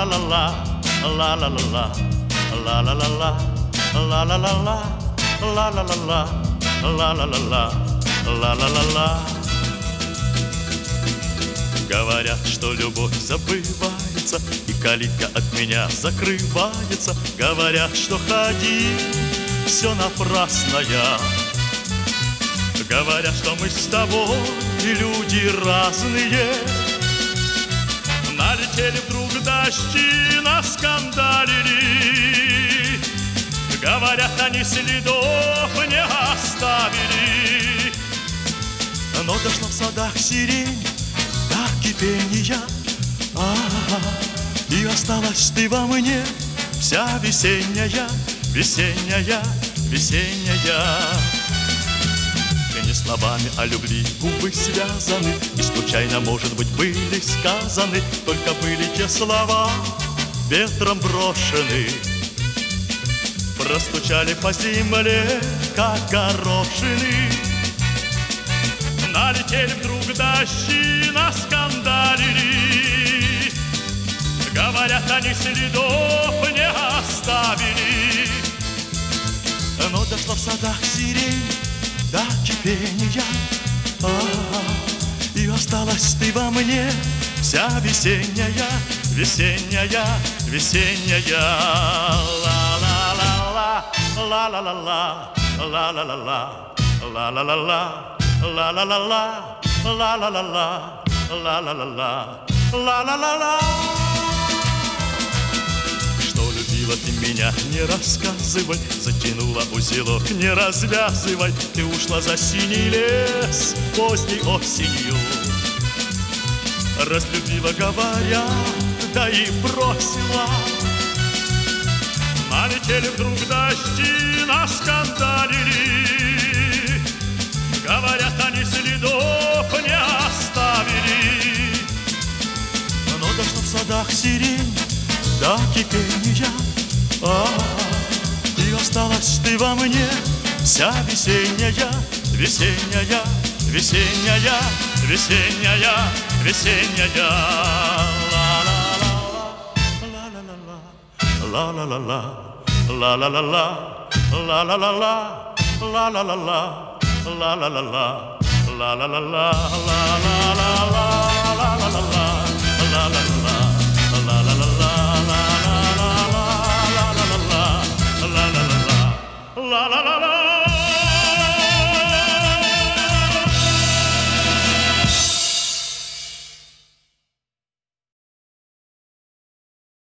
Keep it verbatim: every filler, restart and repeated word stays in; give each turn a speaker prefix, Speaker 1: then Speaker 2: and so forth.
Speaker 1: la la la la, la la la la, la la la la, la la la la, la la la la, la la la la. Говорят, что любовь забывается, и калитка от меня закрывается. Говорят, что ходи, все напрасно я. Говорят, что мы с тобой люди разные. Налетели вдруг дожди, наскандалили. Говорят, они следов не оставили. Но дошла в садах сирень до кипения, а-а-а, и осталась ты во мне, вся весенняя, весенняя, весенняя. Не словами о любви губы связаны, и случайно, может быть, были сказаны, только были те слова ветром брошены. Простучали по земле, как горошины. Налетели вдруг дожди, наскандалили. Говорят, они следов не оставили. Но дошла в садах сирень до кипения, а-а-а, и осталась ты во мне, вся весенняя, весенняя, весенняя. Ла-ла-ла-ла, ла-ла-ла-ла, ла-ла-ла-ла, ла-ла-ла-ла, ла-ла-ла-ла, ла-ла-ла-ла, ла-ла-ла-ла, ла-ла-ла-ла. Любила ты меня, не рассказывай, затянула узелок, не развязывай. Ты ушла за синий лес поздней осенью. Разлюбила, говоря, да и бросила. Налетели вдруг дожди, наскандалили. Говорят, они следов не оставили. Но дошла в садах сирень до кипения, а-а-а, и осталась ты во мне, вся весенняя, весенняя, весенняя, весенняя, весенняя. Ла-ла-ла-ла, ла-ла-ла-ла, ла-ла-ла-ла, ла-ла-ла-ла, ла-ла-ла-ла, ла-ла-ла-ла, ла-ла-ла-ла, ла-ла-ла-ла. La la la la.